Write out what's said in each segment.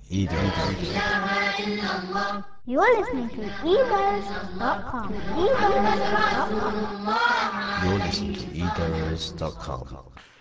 You are listening to eBuzz.com. eBuzz.com. You're listening to eBirds.com.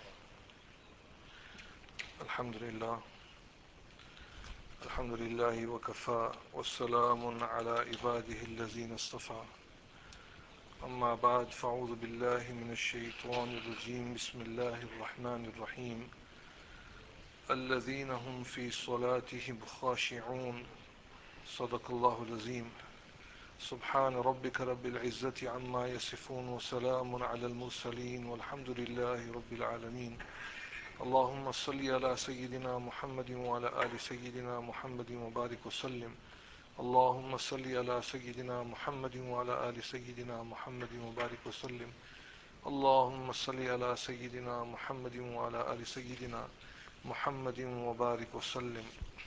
الحمد لله الحمد لله وكفى والسلام على عباده الذين اصطفى أما بعد فأعوذ بالله من الشيطان الرجيم بسم الله الرحمن الرحيم الذين هم في صلاتهم خاشعون صدق الله العظيم سبحان ربك رب العزة عما يصفون وسلام على المرسلين والحمد لله رب العالمين اللهم صل على سيدنا محمد وعلى آل سيدنا محمد وبارك وسلم اللهم صل على سيدنا محمد وعلى آل سيدنا محمد وبارك وسلم اللهم صل على سيدنا محمد وعلى آل سيدنا محمد وبارك وسلم.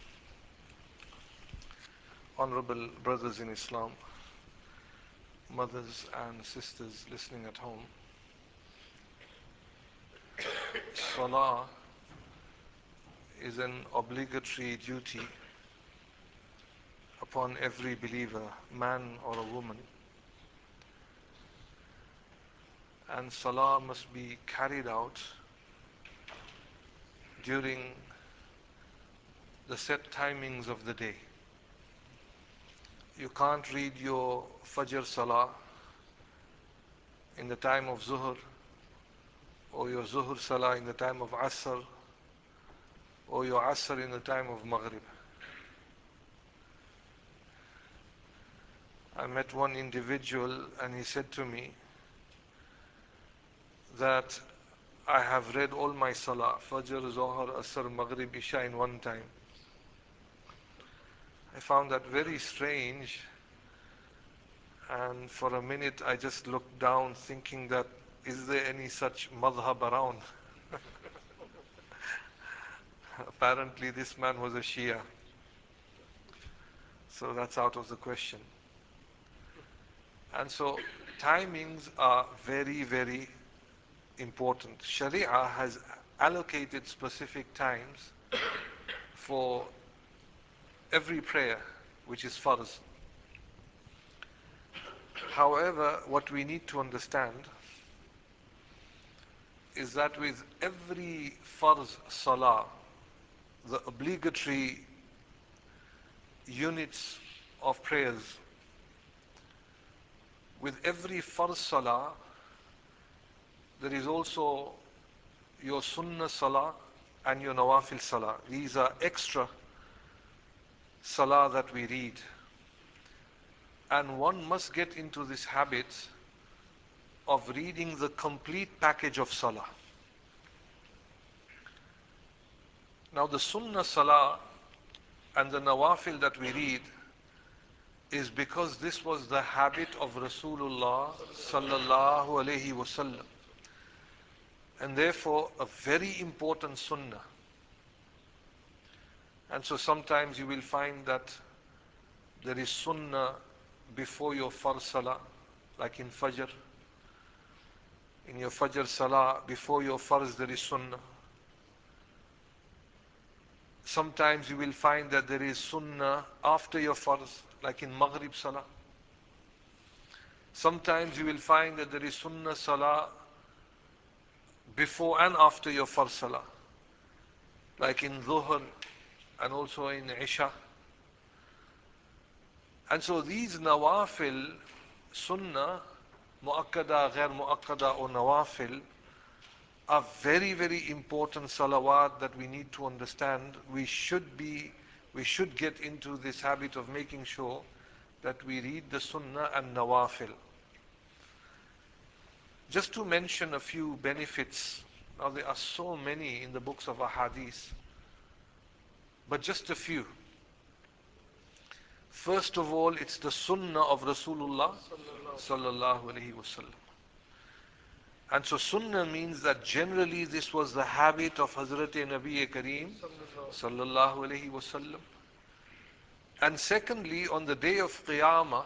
Honorable brothers in Islam, mothers and sisters listening at home, Salah is an obligatory duty upon every believer, man or a woman. And Salah must be carried out during the set timings of the day. You can't read your Fajr Salah in the time of Zuhr, or your Zuhr Salah in the time of Asr, or your Asr in the time of Maghrib. I met one individual and he said to me that I have read all my Salah, Fajr, Zuhr, Asr, Maghrib, Isha in one time. I found that very strange, and for a minute I just looked down thinking that is there any such madhab around? Apparently this man was a Shia, so that's out of the question. And so timings are very, very important. Sharia has allocated specific times for every prayer which is farz. However, what we need to understand is that with every farz salah, the obligatory units of prayers, with every farz salah, there is also your sunnah salah and your nawafil salah. These are extra salah that we read. And one must get into this habit of reading the complete package of salah. Now the sunnah salah and the nawafil that we read is because this was the habit of Rasulullah sallallahu alaihi wasallam, and therefore a very important sunnah. And so sometimes you will find that there is sunnah before your farz salah, like in Fajr. In your Fajr salah, before your farz there is sunnah. Sometimes you will find that there is sunnah after your farz, like in Maghrib salah. Sometimes you will find that there is sunnah salah before and after your farz salah, like in Dhuhr and also in Isha. And so these nawafil, sunnah, muakkada, ghair muakkada or nawafil, are very, very important salawat that we need to understand. We should get into this habit of making sure that we read the sunnah and nawafil. Just to mention a few benefits, now there are so many in the books of ahadith, but just a few. First of all, it's the sunnah of Rasulullah sallallahu alaihi wasallam. And so sunnah means that generally this was the habit of Hazrat Nabi Kareem sallallahu alaihi wasallam. And secondly, on the day of Qiyamah,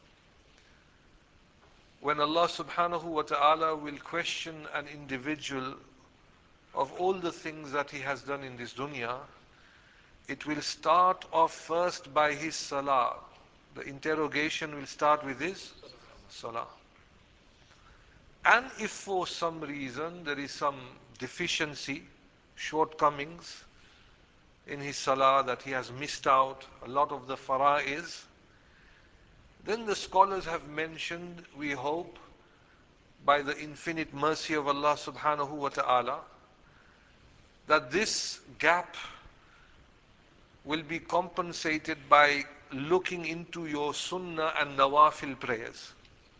when Allah subhanahu wa ta'ala will question an individual of all the things that he has done in this dunya, it will start off first by his salah. The interrogation will start with his salah. And if for some reason there is some deficiency, shortcomings in his salah that he has missed out, a lot of the fara'is, then the scholars have mentioned, we hope, by the infinite mercy of Allah subhanahu wa ta'ala, that this gap will be compensated by looking into your sunnah and nawafil prayers.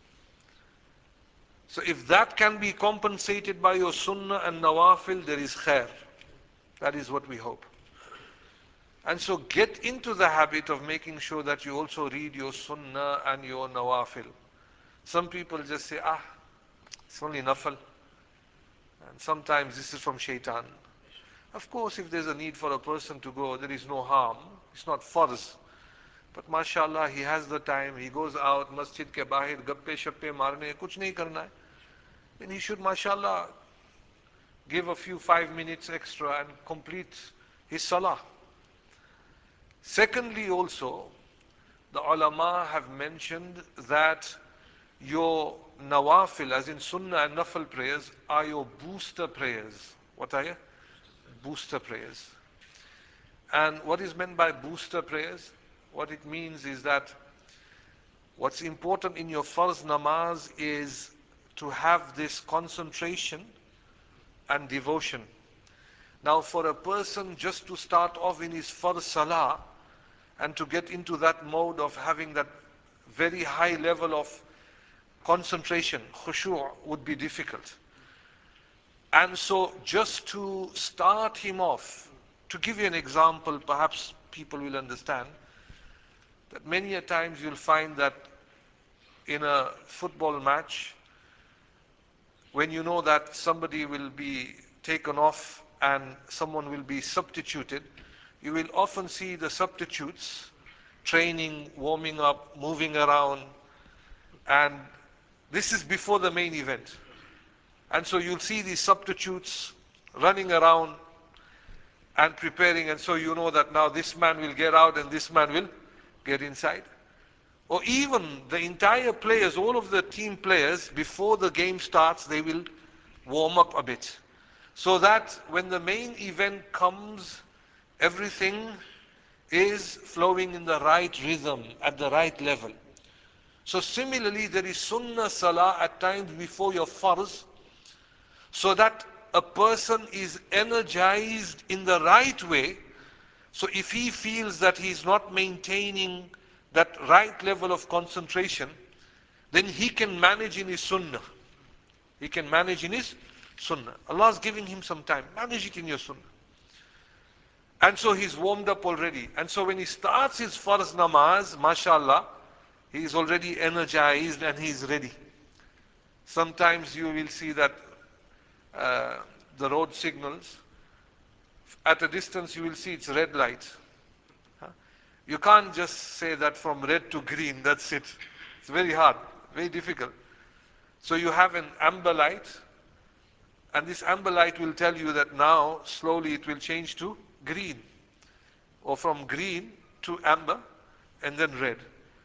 So if that can be compensated by your sunnah and nawafil, there is khair. That is what we hope. And so get into the habit of making sure that you also read your sunnah and your nawafil. Some people just say, it's only nafal. And sometimes this is from shaitan. Of course, if there's a need for a person to go, there is no harm. It's not farz. But mashallah, he has the time. He goes out, masjid ke bahir, gappe shappe marne, kuch nahi karna hai. Then he should, mashallah, give a few 5 minutes extra and complete his salah. Secondly also, the ulama have mentioned that your nawafil, as in sunnah and nafal prayers, are your booster prayers. What are you? Booster prayers. And what is meant by booster prayers? What it means is that what's important in your farz namaz is to have this concentration and devotion. Now for a person just to start off in his farz salah and to get into that mode of having that very high level of concentration, khushu' would be difficult. And so just to start him off, to give you an example, perhaps people will understand, that many a times you'll find that in a football match, when you know that somebody will be taken off and someone will be substituted, you will often see the substitutes training, warming up, moving around, and this is before the main event. And so you'll see these substitutes running around and preparing, and so you know that now this man will get out and this man will get inside. Or even the entire players, all of the team players, before the game starts, they will warm up a bit. So that when the main event comes, everything is flowing in the right rhythm, at the right level. So similarly, there is sunnah salah at times before your farz, so that a person is energized in the right way. So if he feels that he is not maintaining that right level of concentration, then he can manage in his sunnah. He can manage in his sunnah. Allah is giving him some time. Manage it in your sunnah. And so he's warmed up already. And so when he starts his farz namaz, mashallah, he is already energized and he is ready. Sometimes you will see that the road signals, at a distance you will see it's red light. You can't just say that from red to green, that's it. It's very hard, very difficult. So you have an amber light, and this amber light will tell you that now slowly it will change to green, or from green to amber, and then red.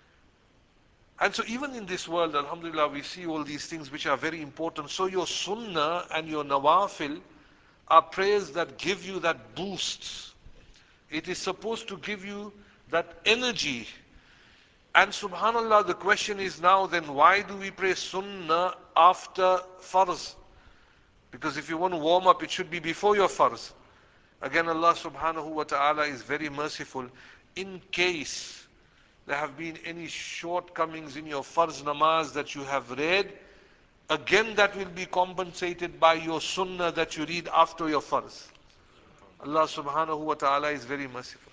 And so even in this world, alhamdulillah, we see all these things which are very important. So your sunnah and your nawafil are prayers that give you that boost. It is supposed to give you that energy. And subhanallah, the question is now then, why do we pray sunnah after farz? Because if you want to warm up, it should be before your farz. Again, Allah subhanahu wa ta'ala is very merciful. In case there have been any shortcomings in your farz namaz that you have read, again that will be compensated by your sunnah that you read after your farz. Allah subhanahu wa ta'ala is very merciful.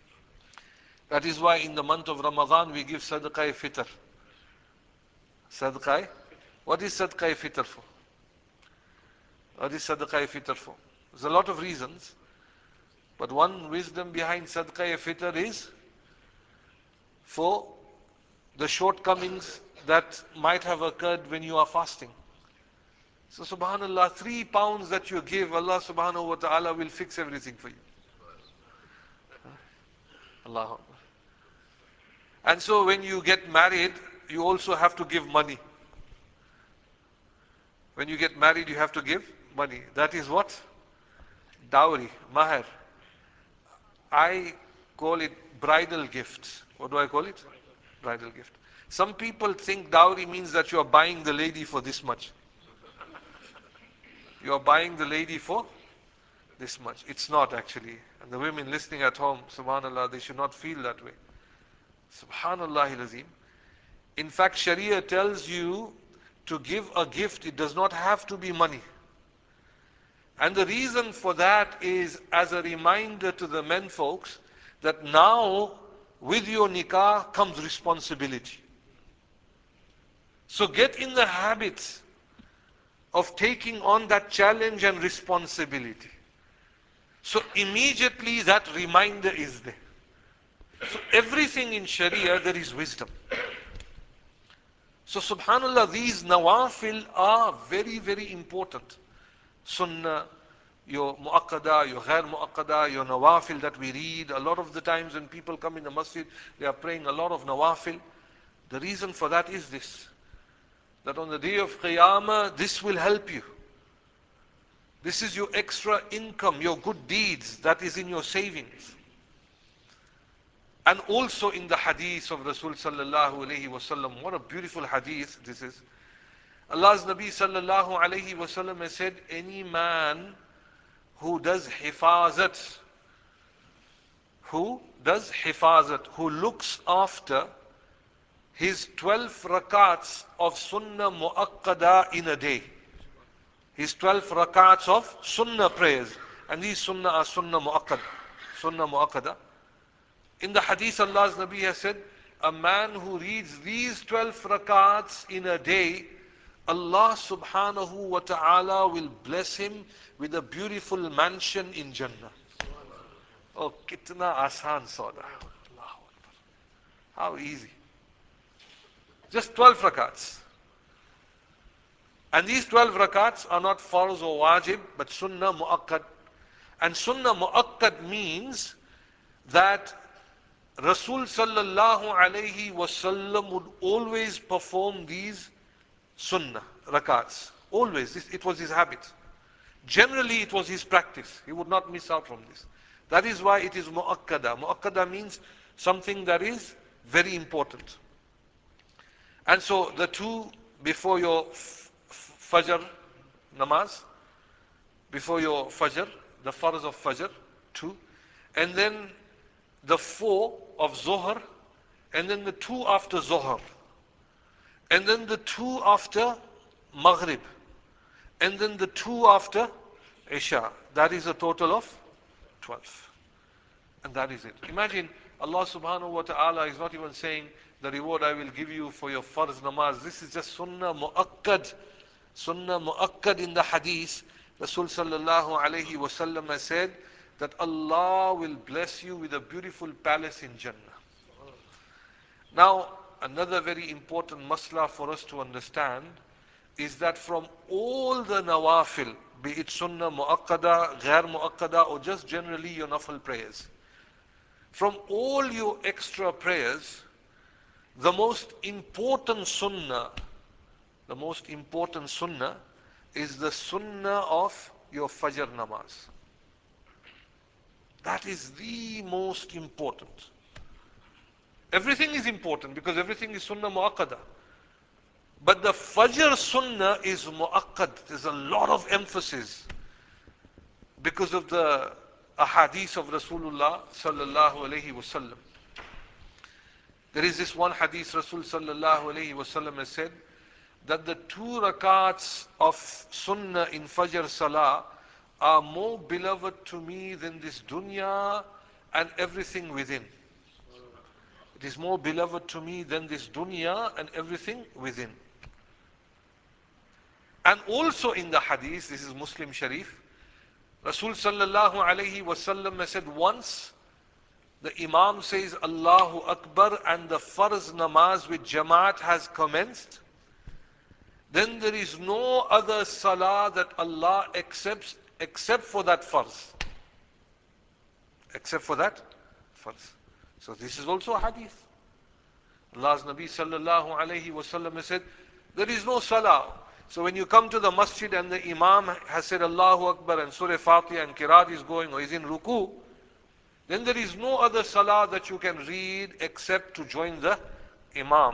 That is why in the month of Ramadan we give sadaqah fitr. Sadaqah? What is sadaqah fitr for? What is sadaqah fitr for? There's a lot of reasons. But one wisdom behind sadaqah fitr is for the shortcomings that might have occurred when you are fasting. So subhanallah, 3 pounds that you give, Allah subhanahu wa ta'ala will fix everything for you. Allahu Akbar. And so when you get married, you also have to give money. When you get married, you have to give money. That is what? Dowry, mahar. I call it bridal gift. What do I call it? Bridal gift. Some people think dowry means that you are buying the lady for this much. You are buying the lady for this much. It's not actually. And the women listening at home, subhanallah, they should not feel that way. Subhanallah lazim. In fact, Sharia tells you to give a gift, it does not have to be money. And the reason for that is as a reminder to the men folks that now with your nikah comes responsibility. So get in the habit of taking on that challenge and responsibility. So immediately that reminder is there. So everything in Sharia there is wisdom. So subhanallah, these nawafil are very, very important. Sunnah, your muakkada, your ghair muakkada, your nawafil that we read. A lot of the times when people come in the masjid, they are praying a lot of nawafil. The reason for that is this, that on the day of Qiyamah, this will help you. This is your extra income, your good deeds that is in your savings. And also in the hadith of Rasul sallallahu alayhi wasallam, what a beautiful hadith this is. Allah's Nabi sallallahu alayhi wasallam has said, any man who does hifazat, who looks after his 12 rakats of sunnah muakkada in a day. His 12 rakats of sunnah prayers. And these sunnah are sunnah muakkada. Sunnah muakkada. In the hadith, Allah's Nabi has said, a man who reads these 12 rakats in a day, Allah subhanahu wa ta'ala will bless him with a beautiful mansion in Jannah. Oh, kitna asan sauda. How easy. Just 12 rakats. And these 12 rakats are not farz or wajib, but sunnah muakkad. And sunnah muakkad means that Rasul sallallahu alayhi wasallam would always perform these sunnah rakats. Always. It was his habit. Generally, it was his practice. He would not miss out from this. That is why it is muakkada. Muakkada means something that is very important. And so the two before your fajr namaz, before your fajr, the farz of fajr, two, and then the 4 of Zohar, and then the 2 after Zohar, and then the 2 after Maghrib, and then the 2 after Isha. That is a total of 12. And that is it. Imagine Allah subhanahu wa ta'ala is not even saying the reward I will give you for your farz namaz. This is just sunnah muakkad. Sunnah muakkad in the hadith. Rasul sallallahu alayhi wa sallam has said that Allah will bless you with a beautiful palace in Jannah. Now, another very important masla for us to understand is that from all the nawafil, be it sunnah muakkada, ghair muakkada, or just generally your nafil prayers, from all your extra prayers, the most important sunnah is the sunnah of your fajr namaz. That is the most important. Everything is important because everything is sunnah muakkada. But the fajr sunnah is muakkad. There's a lot of emphasis because of the ahadith of Rasulullah sallallahu alayhi wasallam. There is this one hadith Rasul sallallahu alayhi wasallam has said that the 2 rakats of sunnah in fajr salah are more beloved to me than this dunya and everything within. It is more beloved to me than this dunya and everything within. And also in the hadith, this is Muslim Sharif, Rasul sallallahu alayhi wasallam has said once the Imam says Allahu Akbar and the farz namaz with Jamaat has commenced, then there is no other salah that Allah accepts except for that farz. Except for that farz. So this is also a hadith. Allah's Nabi sallallahu alayhi wasallam has said, there is no salah. So when you come to the masjid and the imam has said Allahu Akbar and Surah Fatiha and Qiraat is going or is in ruku, then there is no other salah that you can read except to join the imam.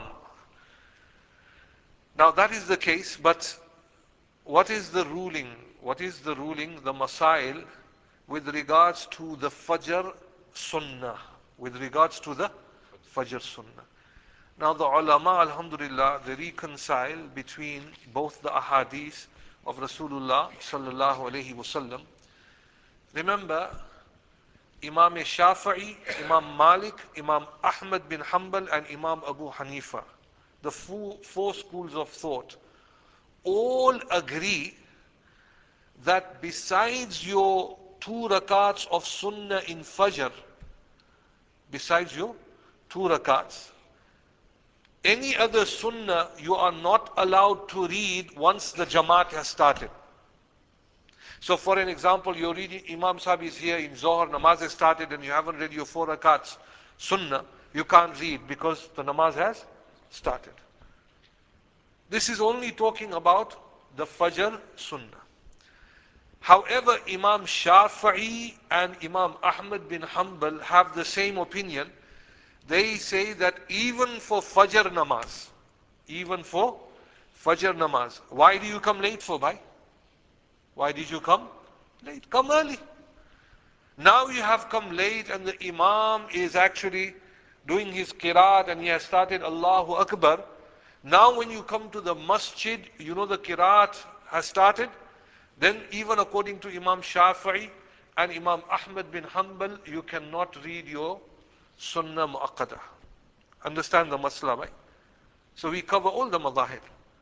Now that is the case, but what is the ruling? What is the ruling, the masail, with regards to the Fajr Sunnah? With regards to the Fajr Sunnah. Now the ulama, alhamdulillah, they reconcile between both the ahadith of Rasulullah sallallahu alayhi wasallam. Remember, Imam Shafi'i, Imam Malik, Imam Ahmad bin Hanbal and Imam Abu Hanifa, the four schools of thought, all agree that besides your 2 rakats of sunnah in Fajr, besides your 2 rakats, any other sunnah you are not allowed to read once the Jamaat has started. So for an example, you're reading, Imam Sahib is here in Zohar, namaz has started and you haven't read your 4 rakats sunnah, you can't read because the namaz has started. This is only talking about the Fajr sunnah. However, Imam Shafi'i and Imam Ahmad bin Hanbal have the same opinion. They say that even for Fajr namaz, even for Fajr namaz, why do you come late for, bhai? Why did you come late? Come early. Now you have come late and the Imam is actually doing his qiraat and he has started Allahu Akbar. Now when you come to the masjid, you know the qiraat has started. Then even according to Imam Shafi'i and Imam Ahmad bin Hanbal, you cannot read your Sunnah Mu'aqqadah. Understand the masla, right? So we cover all the madahib.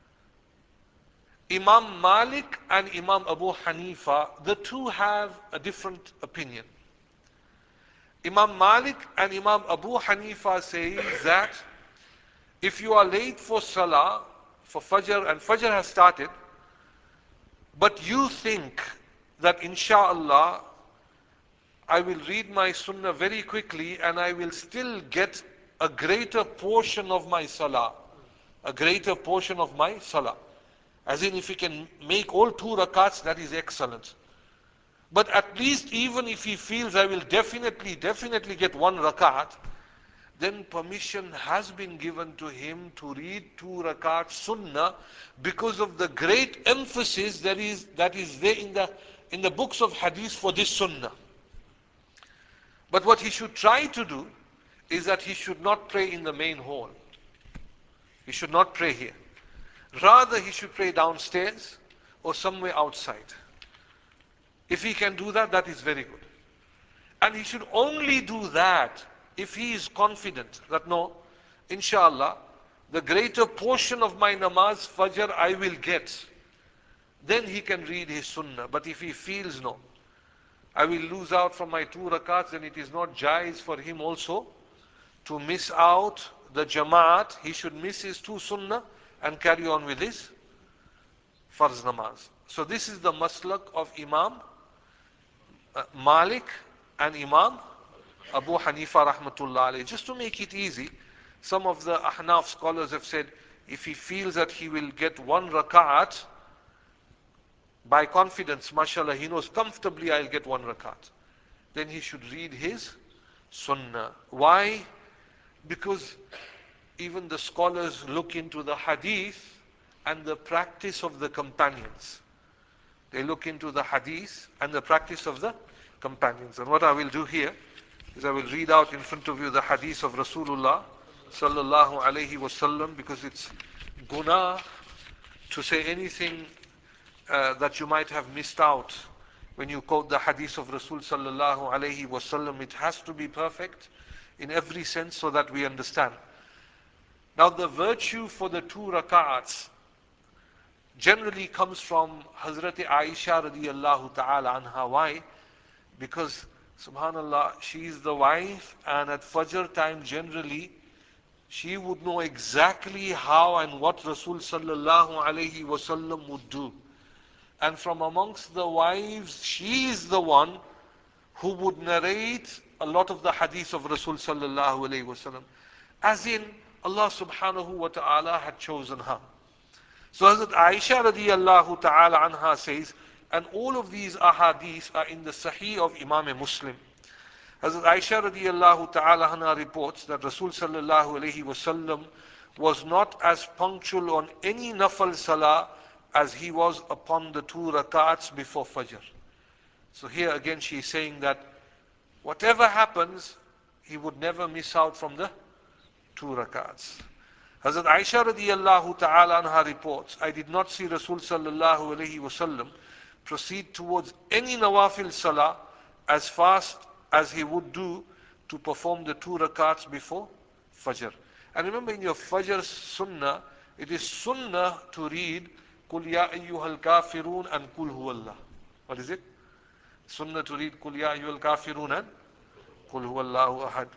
Imam Malik and Imam Abu Hanifa, the two have a different opinion. Imam Malik and Imam Abu Hanifa say that if you are late for Salah, for Fajr, and Fajr has started, but you think that inshallah I will read my sunnah very quickly and I will still get a greater portion of my salah. A greater portion of my salah. As in, if he can make all 2 rakats, that is excellent. But at least even if he feels I will definitely get 1 rakat, then permission has been given to him to read 2 rakat sunnah because of the great emphasis that is there in the books of hadith for this sunnah. But what he should try to do is that he should not pray in the main hall. He should not pray here. Rather, he should pray downstairs or somewhere outside. If he can do that, that is very good. And he should only do that if he is confident that no, inshallah, the greater portion of my namaz, Fajr, I will get. Then he can read his sunnah. But if he feels no, I will lose out from my 2 rakats, then it is not jaiz for him also to miss out the Jamaat. He should miss his 2 sunnah and carry on with his farz namaz. So this is the maslak of Imam Malik and Imam Abu Hanifa rahmatullah alayhi. Just to make it easy, some of the Ahnaf scholars have said if he feels that he will get 1 rak'at by confidence, mashallah, he knows comfortably I'll get 1 rakat, then he should read his sunnah. Why? Because even the scholars look into the hadith and the practice of the companions. They look into the hadith and the practice of the companions. And what I will do here is I will read out in front of you the hadith of Rasulullah sallallahu alayhi wasallam, because it's guna to say anything that you might have missed out when you quote the hadith of Rasul sallallahu alayhi wasallam. It has to be perfect in every sense so that we understand. Now the virtue for the 2 rak'ats generally comes from Hazrat Aisha radiyallahu ta'ala anha. Why? Because subhanallah, she is the wife, and at Fajr time generally she would know exactly how and what Rasul sallallahu alayhi wasallam would do. And from amongst the wives, she is the one who would narrate a lot of the hadith of Rasul sallallahu alayhi wasallam. As in, Allah subhanahu wa ta'ala had chosen her. So Hazrat Aisha radiallahu ta'ala anha says, and all of these ahadith are in the Sahih of Imam Muslim. Hazrat Aisha radiallahu ta'ala anha reports that Rasul sallallahu alayhi wasallam was not as punctual on any nafal salah as he was upon the 2 rakats before Fajr. So here again she is saying that whatever happens, he would never miss out from the 2 rakats. Hazrat Aisha radiallahu ta'ala anha reports, I did not see Rasul sallallahu alayhi wasallam proceed towards any nawafil salah as fast as he would do to perform the 2 rakats before Fajr. And remember, in your Fajr sunnah, it is sunnah to read Qul ya ayyuhal kafirun and Qul huwallah. What is it? Sunnah to read Qul ya ayyuhal kafirun and Qul huwallahu ahad.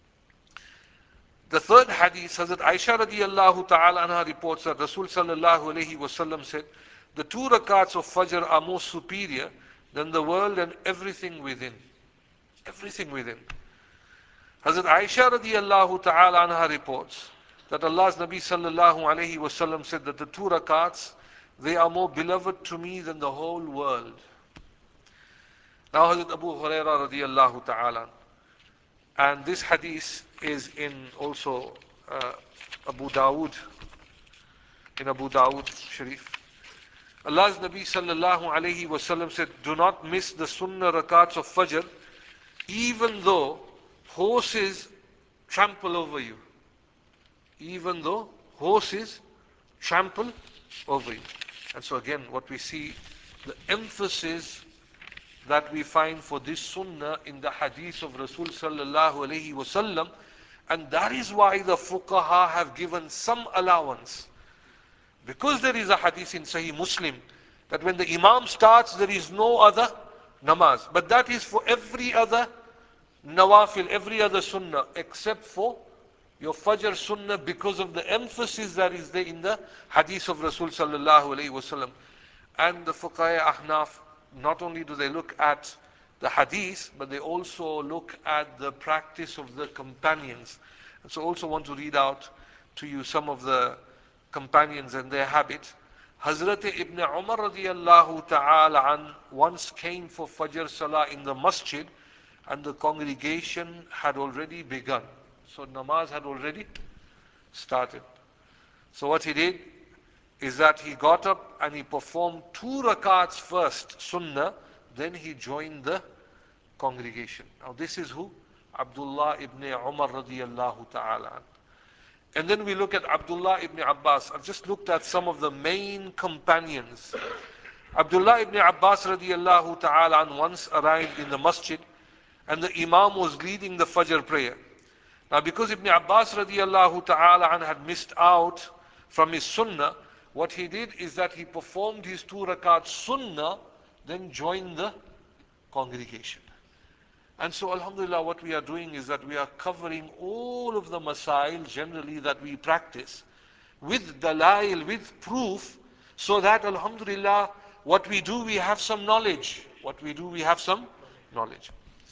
The third hadith, Hazrat Aisha radiallahu ta'ala anha reports that Rasul sallallahu alayhi wasallam said, the 2 rakats of Fajr are more superior than the world and everything within. Everything within. Hazrat Aisha radiallahu ta'ala anha reports that Allah's Nabi sallallahu alayhi wasallam said that the 2 rakats, they are more beloved to me than the whole world. Now Hazrat Abu Hurairah radiallahu ta'ala, and this hadith is in also Abu Dawood, in Abu Dawood Sharif. Allah's Nabi sallallahu alayhi wasallam said, do not miss the sunnah rakats of Fajr, even though horses trample over you. Even though horses trample over you. And so again, what we see, the emphasis that we find for this sunnah in the hadith of Rasul sallallahu alayhi wasallam, and that is why the fuqaha have given some allowance. Because there is a hadith in Sahih Muslim that when the Imam starts, there is no other namaz. But that is for every other nawafil, every other sunnah, except for your Fajr sunnah, because of the emphasis that is there in the hadith of Rasul sallallahu alayhi wasallam. And the fuqaha ahnaf, not only do they look at the hadith, but they also look at the practice of the companions. And so also want to read out to you some of the companions and their habit. Hazrat Ibn Umar radiallahu ta'ala an once came for Fajr Salah in the masjid, and the congregation had already begun. So namaz had already started. So what he did is that he got up and he performed 2 rakats first, sunnah, then he joined the congregation. Now this is who? Abdullah ibn Umar radiallahu ta'ala. And then we look at Abdullah ibn Abbas. I've just looked at some of the main companions. Abdullah ibn Abbas radiallahu ta'ala once arrived in the masjid, and the Imam was leading the Fajr prayer. Now because Ibn Abbas radiallahu ta'ala had missed out from his sunnah, what he did is that he performed his 2 rakat sunnah, then joined the congregation. And so alhamdulillah, what we are doing is that we are covering all of the masail generally that we practice with dalail, with proof, so that alhamdulillah, what we do, we have some knowledge. What we do, we have some knowledge.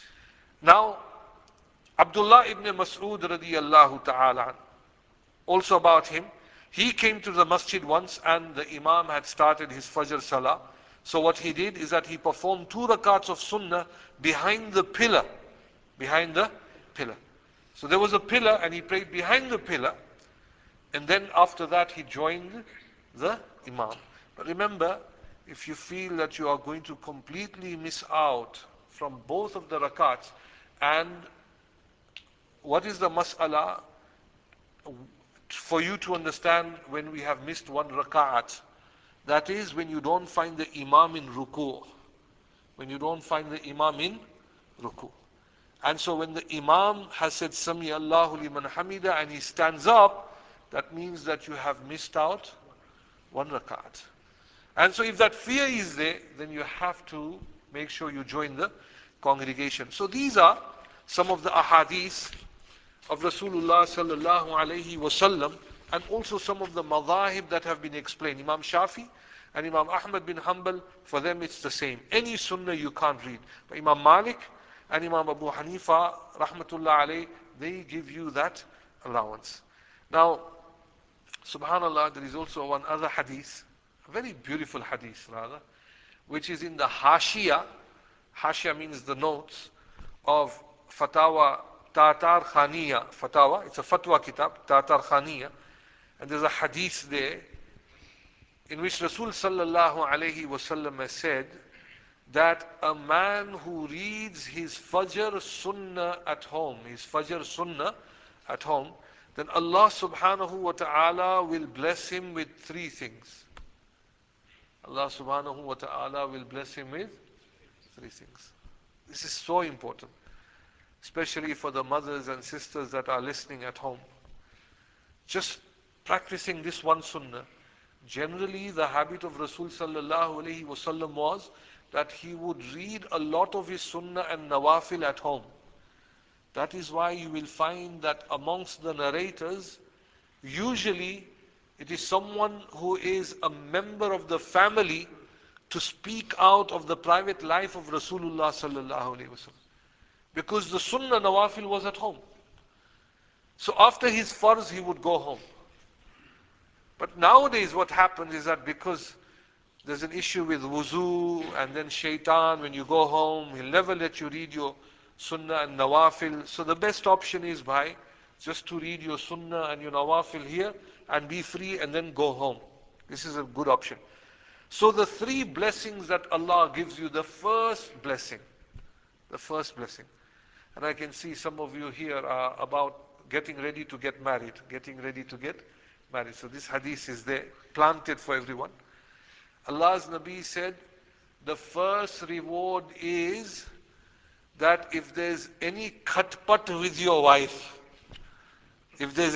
Now, Abdullah ibn Mas'ud radiyallahu ta'ala, also about him, he came to the masjid once and the Imam had started his Fajr Salah. So what he did is that he performed 2 rakats of sunnah behind the pillar. Behind the pillar. So there was a pillar and he prayed behind the pillar. And then after that he joined the Imam. But remember, if you feel that you are going to completely miss out from both of the rakats, and what is the mas'ala for you to understand when we have missed 1 rak'at? That is when you don't find the Imam in ruku. When you don't find the Imam in ruku. And so when the Imam has said Sami Allahu liman hamida and he stands up, that means that you have missed out 1 rak'at. And so if that fear is there, then you have to make sure you join the congregation. So these are some of the ahadith of Rasulullah sallallahu alayhi wasallam, and also some of the madhahib that have been explained. Imam Shafi and Imam Ahmad bin Hanbal, for them it's the same. Any sunnah you can't read. But Imam Malik and Imam Abu Hanifa, rahmatullah alayh, they give you that allowance. Now, subhanallah, there is also one other hadith, a very beautiful hadith rather, which is in the Hashia. Hashia means the notes of Fatawa Tatar Khaniya. Fatawa, it's a fatwa kitab, Tatar Khaniya. And there's a hadith there in which Rasul sallallahu alayhi wasallam has said that a man who reads his Fajr Sunnah at home, his Fajr Sunnah at home, then Allah subhanahu wa ta'ala will bless him with three things. Allah subhanahu wa ta'ala will bless him with three things. This is so important, especially for the mothers and sisters that are listening at home. Just practicing this one sunnah. Generally, the habit of Rasul sallallahu alayhi wasallam was that he would read a lot of his sunnah and nawafil at home. That is why you will find that amongst the narrators, usually it is someone who is a member of the family to speak out of the private life of Rasulullah sallallahu alayhi wasallam. Because the sunnah nawafil was at home. So after his farz, he would go home. But nowadays what happens is that because there's an issue with wuzu and then shaitan, when you go home, he'll never let you read your sunnah and nawafil. So the best option is just to read your sunnah and your nawafil here and be free and then go home. This is a good option. So the three blessings that Allah gives you, the first blessing, and I can see some of you here are about getting ready to get married, So this hadith is there, planted for everyone. Allah's Nabi said, the first reward is that if there's any khatpat with your wife, if there's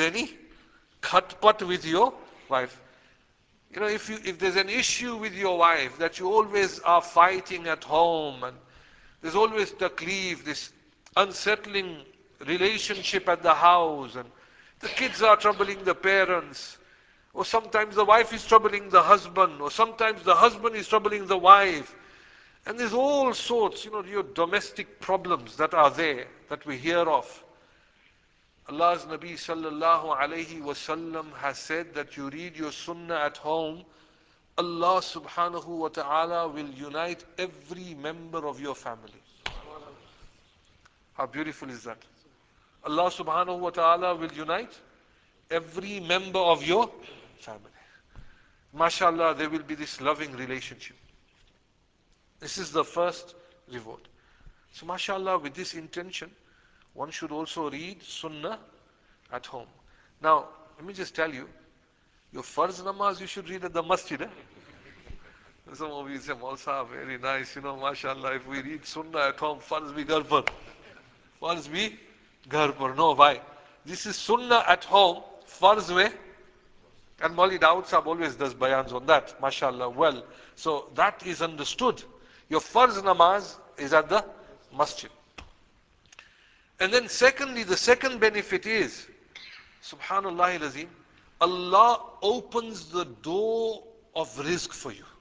if there's an issue with your wife that you always are fighting at home and there's always taklif, this unsettling relationship at the house, and the kids are troubling the parents, or sometimes the wife is troubling the husband, or sometimes the husband is troubling the wife. And there's all sorts, your domestic problems that are there, that we hear of. Allah's Nabi sallallahu alayhi wasallam has said that you read your sunnah at home, Allah subhanahu wa ta'ala will unite every member of your family. How beautiful is that? Allah subhanahu wa ta'ala will unite every member of your family. MashaAllah, there will be this loving relationship. This is the first reward. So MashaAllah, with this intention, one should also read sunnah at home. Now, let me just tell you, your farz namaz you should read at the masjid. Some of you say, Maul Sahab, very nice, MashaAllah, if we read sunnah at home, farz bhi ghar par. Farz bhi ghar par. No, why? This is sunnah at home, farz mein. And Mauli Dawood Sahab always does bayans on that, MashaAllah, well. So that is understood. Your farz namaz is at the masjid. And then secondly, the second benefit is, Subhanallah al-Azim, Allah opens the door of rizq for you.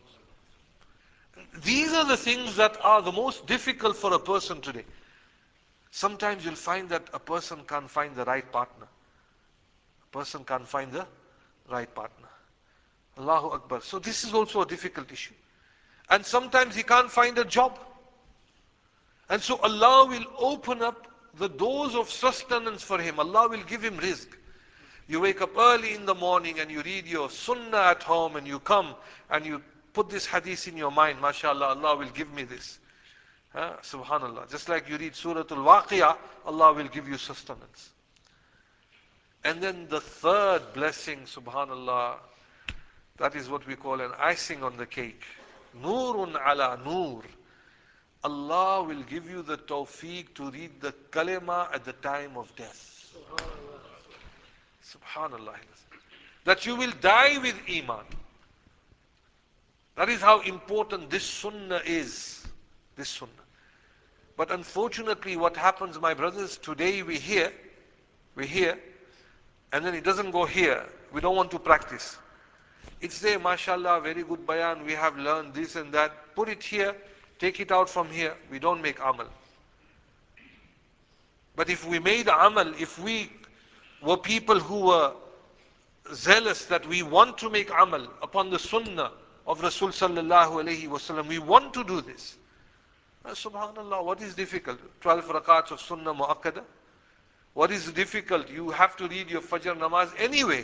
These are the things that are the most difficult for a person today. Sometimes you'll find that a person can't find the right partner. Allahu Akbar. So this is also a difficult issue. And sometimes he can't find a job. And so Allah will open up the doors of sustenance for him. Allah will give him rizq. You wake up early in the morning and you read your sunnah at home and you come and you put this hadith in your mind. MashaAllah, Allah will give me this. Subhanallah. Just like you read Surah Al-Waqiyah, Allah will give you sustenance. And then the third blessing, Subhanallah, that is what we call an icing on the cake. Noorun ala noor. Allah will give you the tawfiq to read the kalima at the time of death. Subhanallah. That you will die with iman. That is how important this sunnah is. This sunnah. But unfortunately what happens, my brothers, today we hear, and then it doesn't go here. We don't want to practice. It's there, mashallah, very good bayan, we have learned this and that. Put it here, take it out from here. We don't make amal. But if we made amal, if we were people who were zealous that we want to make amal upon the sunnah of Rasul sallallahu alayhi wasallam, we want to do this. Subhanallah, what is difficult? 12 rakats of sunnah mu'akkada. What is difficult? You have to read your Fajr namaz anyway.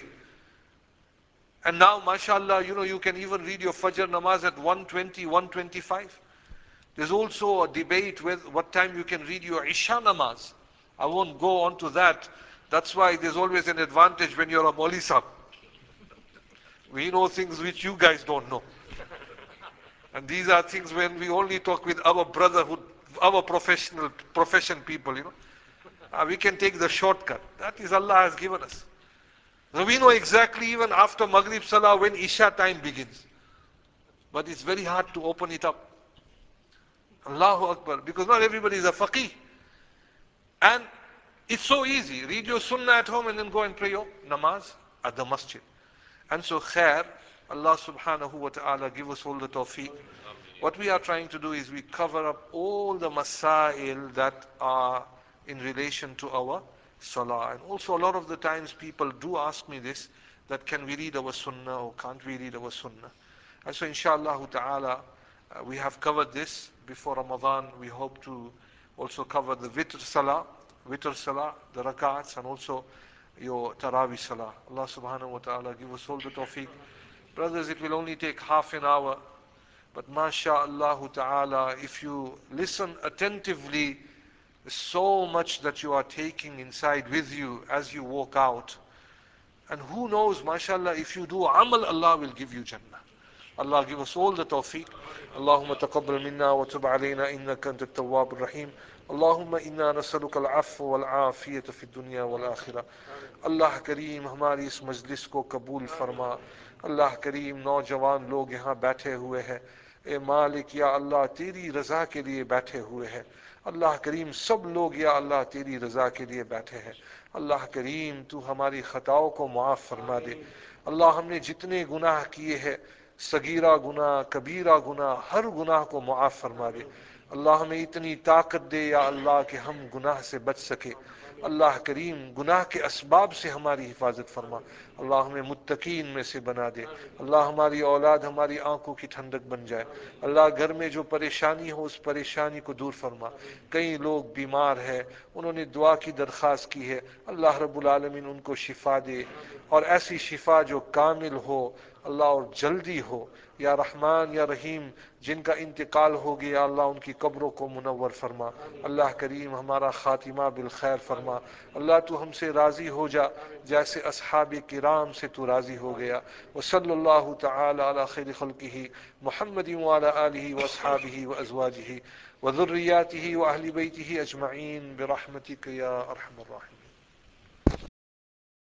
And now, mashallah, you can even read your Fajr namaz at 1:20, 1:25. There's also a debate with what time you can read your Isha namaz. I won't go on to that. That's why there's always an advantage when you're a Mauli Sahib. We know things which you guys don't know. And these are things when we only talk with our brotherhood, our profession people. We can take the shortcut. That is Allah has given us. So we know exactly even after Maghrib Salah when Isha time begins. But it's very hard to open it up. Allahu Akbar. Because not everybody is a faqih. And it's so easy. Read your sunnah at home and then go and pray your namaz at the masjid. And so khair, Allah subhanahu wa ta'ala give us all the tawfiq. What we are trying to do is we cover up all the masail that are in relation to our salah. And also a lot of the times people do ask me this, that can we read our sunnah or can't we read our sunnah? And so inshallah ta'ala, we have covered this before Ramadan. We hope to also cover the witr salah, the rakats, and also your Taraweeh Salah. Allah subhanahu wa ta'ala give us all the tawfiq. Brothers, it will only take half an hour, but masha'Allah ta'ala, if you listen attentively, there's so much that you are taking inside with you as you walk out. And who knows, mashallah, if you do amal, Allah will give you Jannah. Allah give us all the tawfiq. Allahumma taqabbal minna wa tub alayna innaka anta at-tawwab ar-rahim. Allahumma inna nas'aluka al-'afwa wal-'afiyata fi ad-dunya wal-akhirah. Allah Kareem हमारी इस मजलिस को कबूल फरमा. अल्लाह करीम नौजवान लोग यहाँ बैठे हुए हैं. ए मालिक या अल्लाह तेरी रजा के लिए बैठे हुए हैं. अल्लाह करीम सब लोग या अल्लाह तेरी रजा के लिए बैठे हैं. अल्लाह करीम तू हमारी खताओं को माफ फरमा दे. अल्लाह हमने जितने गुनाह किए हैं, सगीरा गुनाह, कबीरा गुनाह, हर गुनाह को माफ फरमा दे. अल्लाह हमें इतनी ताकत दे या अल्लाह कि हम गुनाह से बच सके. अल्लाह करीम गुनाह के असबाब से हमारी हिफाजत फरमा. अल्लाह हमें मुत्तकीन में से बना दे. अल्लाह हमारी औलाद हमारी आंखों की ठंडक बन जाए. अल्लाह घर में जो परेशानी हो उस परेशानी को दूर फरमा. कई लोग बीमार हैं, उन्होंने दुआ की दरख्वास्त की है. अल्लाह रब्बुल आलमीन उनको शिफा दे, और ऐसी शिफा जो कामिल हो अल्लाह, और जल्दी हो. या रहमान या रहीम, जिनका इंतकाल हो गया अल्लाह उनकी कब्रों को मुनव्वर फरमा. अल्लाह करीम हमारा खातिमा बिल खैर फरमा. अल्लाह तू हमसे राजी हो जा जैसे अस्हाब किराम से तू राजी हो गया. व सल्लल्लाहु तआला अला खैर खल्किही मुहम्मदिन व अला आलिहि व अस्हाबिहि व अज़वाजिहि व ज़ुर्रिय्यातिहि व अहलि बैतिहि अजमईन बिरहमतिक या अरहमर राहिमीन.